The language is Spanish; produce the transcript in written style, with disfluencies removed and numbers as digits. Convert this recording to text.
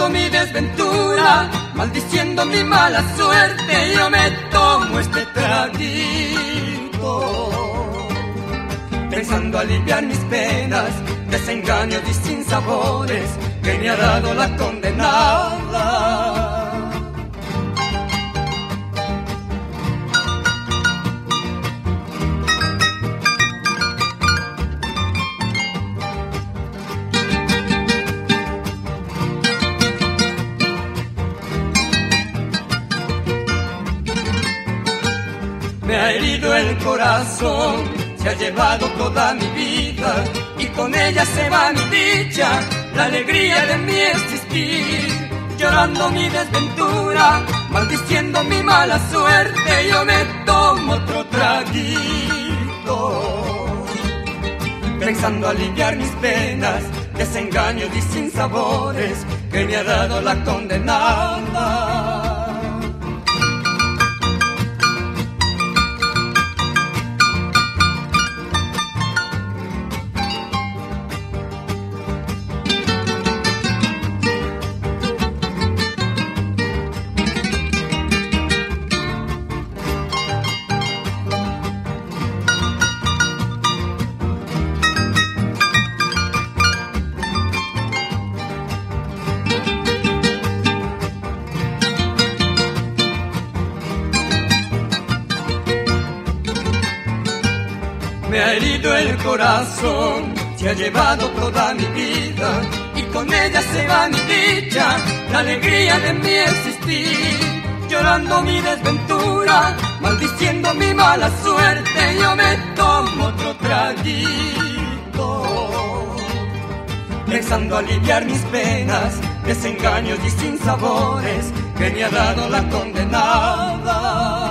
llorando mi desventura, maldiciendo mi mala suerte, yo me tomo este traguito, pensando aliviar mis penas, desengaños y sinsabores que me ha dado la condenada. Me ha herido el corazón, se ha llevado toda mi vida y con ella se va mi dicha, la alegría de mi existir. Llorando mi desventura, maldiciendo mi mala suerte, yo me tomo otro traguito, pensando aliviar mis penas, desengaños y sinsabores que me ha dado la condenada. Me ha herido el corazón, se ha llevado toda mi vida y con ella se va mi dicha, la alegría de mi existir. Llorando mi desventura, maldiciendo mi mala suerte, yo me tomo otro traguito, pensando aliviar mis penas, desengaños y sinsabores que me ha dado la condenada.